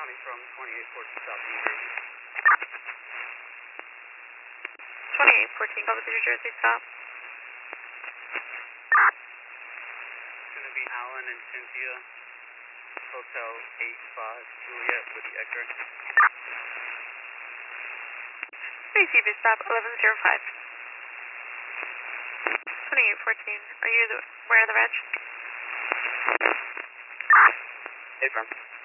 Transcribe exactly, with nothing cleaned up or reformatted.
responding from twenty-eight fourteen South New Jersey. twenty-eight fourteen, go with the New Jersey stop. It's going to be Alan and Cynthia, Hotel eight five Juliet with the X-ray. A C V stop eleven zero five. twenty-eight fourteen, are you the, where are the reg? Hey, firm.